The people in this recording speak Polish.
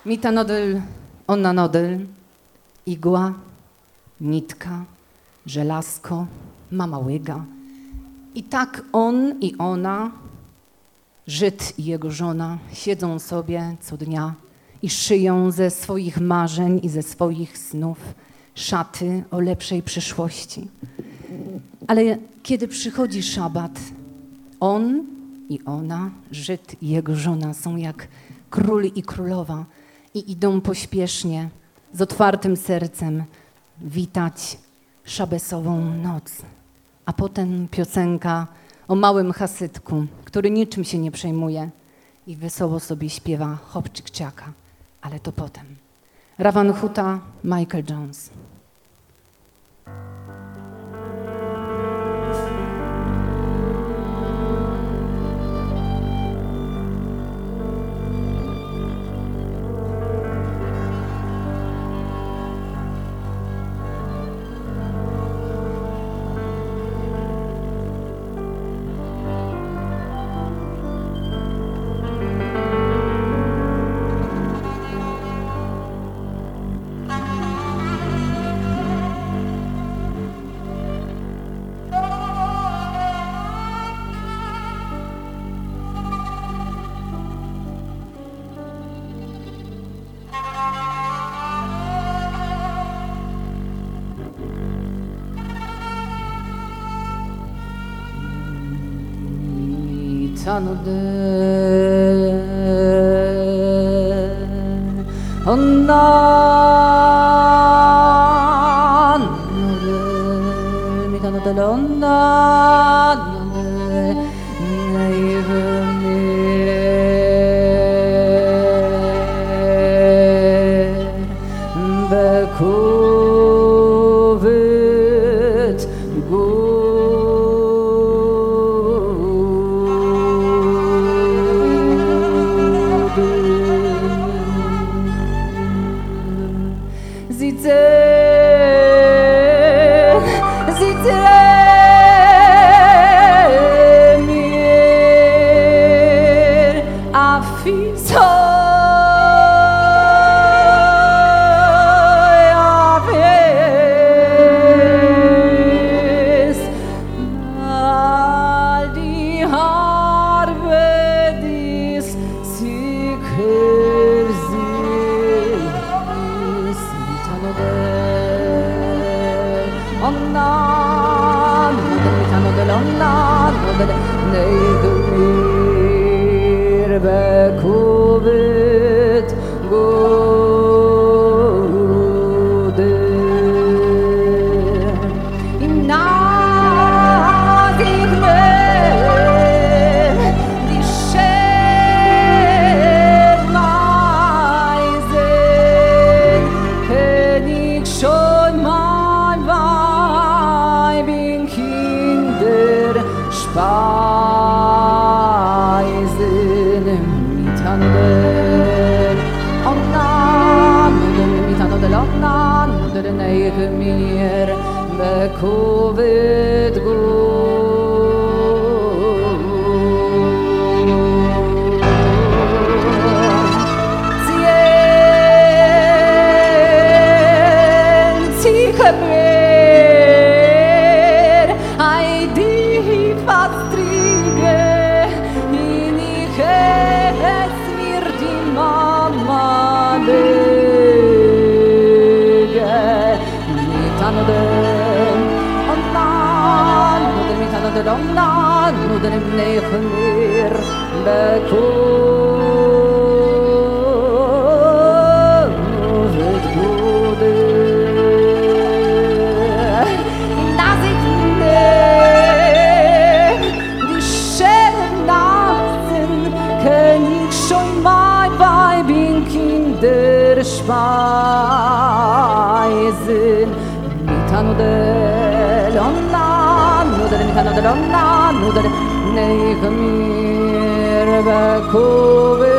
Mitanodel, onanodel, igła, nitka, żelazko, mama łyga. I tak on i ona, Żyd i jego żona, siedzą sobie co dnia i szyją ze swoich marzeń i ze swoich snów szaty o lepszej przyszłości. Ale kiedy przychodzi szabat, on i ona, Żyd i jego żona są jak król i królowa i idą pośpiesznie, z otwartym sercem witać szabesową noc. A potem piosenka o małym Hasytku, który niczym się nie przejmuje i wesoło sobie śpiewa Chopczyk-ciaka, ale to potem. Ravan Huta, Michael Jones. Neig mir be